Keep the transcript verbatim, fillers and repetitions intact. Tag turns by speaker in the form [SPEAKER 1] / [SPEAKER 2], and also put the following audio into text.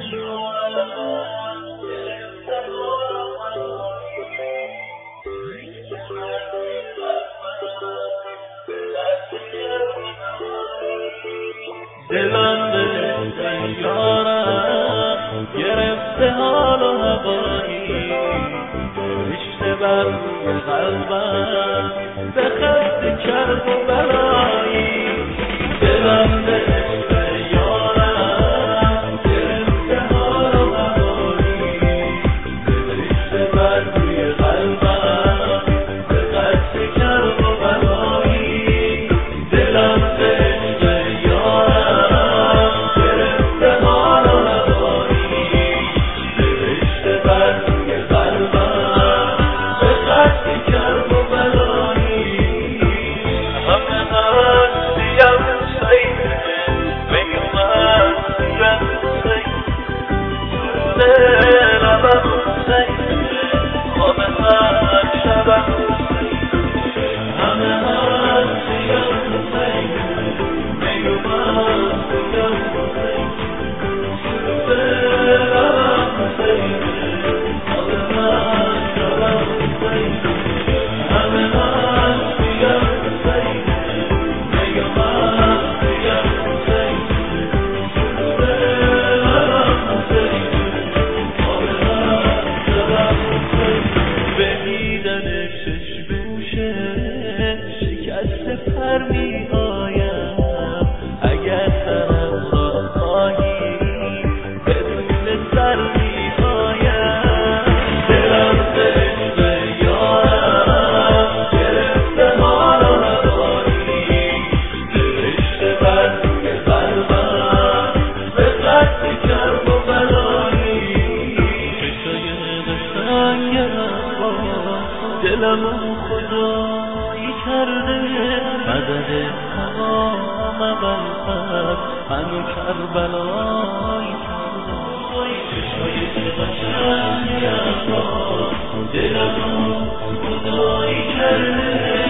[SPEAKER 1] دلم به یارم گرفته حال و هوایی، رشته بر روی قلبم به خسته کرد و بلایی. دلم به یارم گرفته حال و هوایی، رشته بر روی قلبم به خسته کرد و بلایی. دلم به می آیم اگر سرم را خواهی بدون سر می آیم. دلم به یارم گرفته حال و هوایی، رشته بر روی قلبم به خسته کرد و بلایی. چشای قشنگم دلم خدایی کرده، مدد تمام قلبم منو کربلایی کرده. چشای قشنگم دلم خدایی کرده،